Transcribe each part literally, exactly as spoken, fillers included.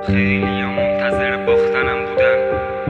خیلی ها منتظر باختنم بودن.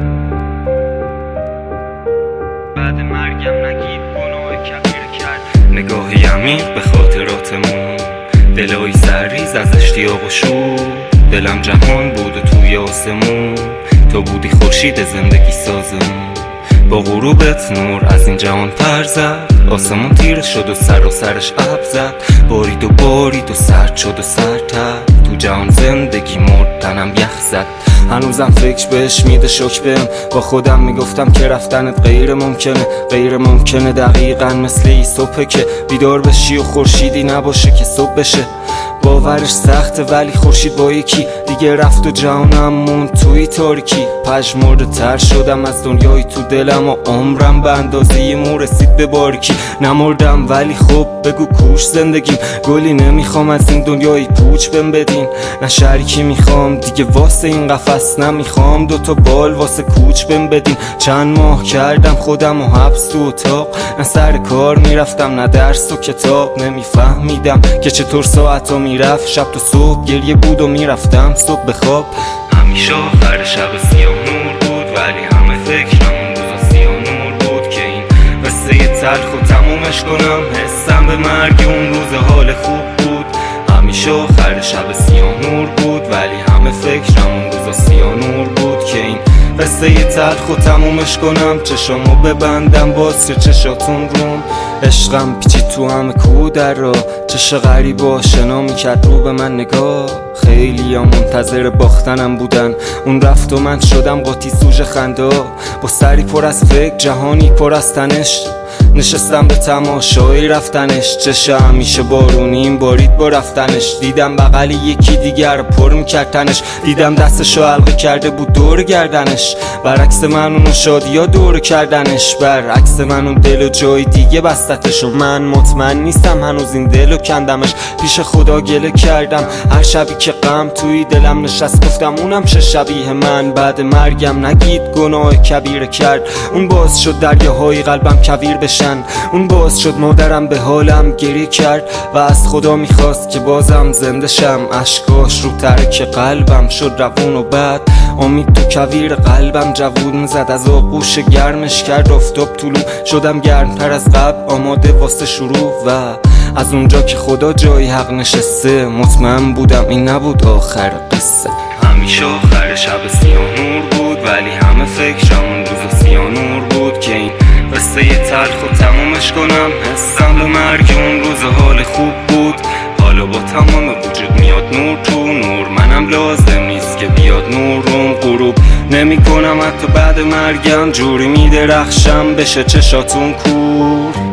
بعد مرگم نگید گناه کبیر کرد. نگاهی عمیق به خاطراتمون، دلایی سرریز از اشتیاق و شور. دلم جهان بود و توی آسمون، تو بودی خورشید زندگی سازمون. با غروبت نور از این جهان پر زد، آسمون تیره شد و سر و سرش ابر زد. بارید و بارید و سرد شد و سردتر، تو جهان زندگی مرد تنم یخ زد. هنوزم فکر بهش میده شک بهم، با خودم میگفتم که رفتنت غیر ممکنه. غیر ممکنه دقیقا مثل ای صبحه که بیدار بشی و خورشیدی نباشه که صبح بشه. باورش سخته ولی خورشید با یکی دیگه رفت و جهانم موند توی تاریکی. پژمرده تر شدم از دنیای تو دلم و عمرم به اندازه مو رسید به باریکی. نمردم ولی خب بگو کوش زندگیم، گلی نمیخوام از این دنیای پوچ بهم بدین. نه شریکی میخوام دیگه واسه این قفس، نمیخوام دوتا بال واسه کوچ بهم بدین. چند ماه کردم خودم و حبس تو اتاق، نه سر کار میرفتم نه درس و کتاب. نمیفهمیدم که چطور ساعتا میرفت، شب تا صبح گریه بود و میرفتم صبح به خواب. همیشه آخر شب سیاه نور بود ولی همه فکرم اون روزا سیاه نور بود که این قصه تلخ و تمومش کنم. حسم به مرگ اون روز حال خوب بود. همیشه آخر شب سیاه نور بود ولی همه فکرم اون روزا سیاه نور بود که این قصه تلخ و تمومش کنم. چشامو ببندم باز چه چشاتون روم، عشقم پیچید تو همه کو در را. چش غریب و آشنا میکرد رو به من نگاه. خیلی ها منتظر باختنم بودن، اون رفت و من شدم قاطی سوژه خنده. با سری پر از فکر جهانی پر از تنش، نشستم به تماشای رفتنش. چش همیشه بارونیم بارید با رفتنش. دیدم بغل یکی دیگر پر میکرد تنش، دیدم دستشو حلقه کرده بود دور گردنش. برعکس من اونو شادیا دور کردنش، برعکس من اون دلو جای دیگه بستتش. و من مطمئن نیستم هنوز این دلو کندمش. پیش خدا گله کردم هر شبی که غم توی دلم نشست، گفتم اونم چه شبیه من. بعد مرگم نگید گناه کبیر کرد، اون باعث شد دریاهای قلبم کویر بشن. اون باعث شد مادرم به حالم گریه کرد و از خدا میخواست که بازم زنده شم. اشکاش رو ترک قلبم شد روون و بعد امید تو کویر قلبم جوون زد. از آغوش گرمش کرد آفتاب طلوع، شدم گرمتر از قبل آماده واسه شروع. و از اونجا که خدا جای حق نشسته، مطمئن بودم این نبود آخر قصه. همیشه آخر شب سیاه نور بود ولی همه فکرم اون روز سیاه نور بود که این قصه تلخ و تمومش کنم. حسم به مرگ اون روز حال خوب بود. حالا با تمام وجود میاد نور تو نور، منم لازم نیست که بیاد نورم. غروب نمی کنم حتی بعد مرگم، جوری میدرخشم بشه چشاتون کور.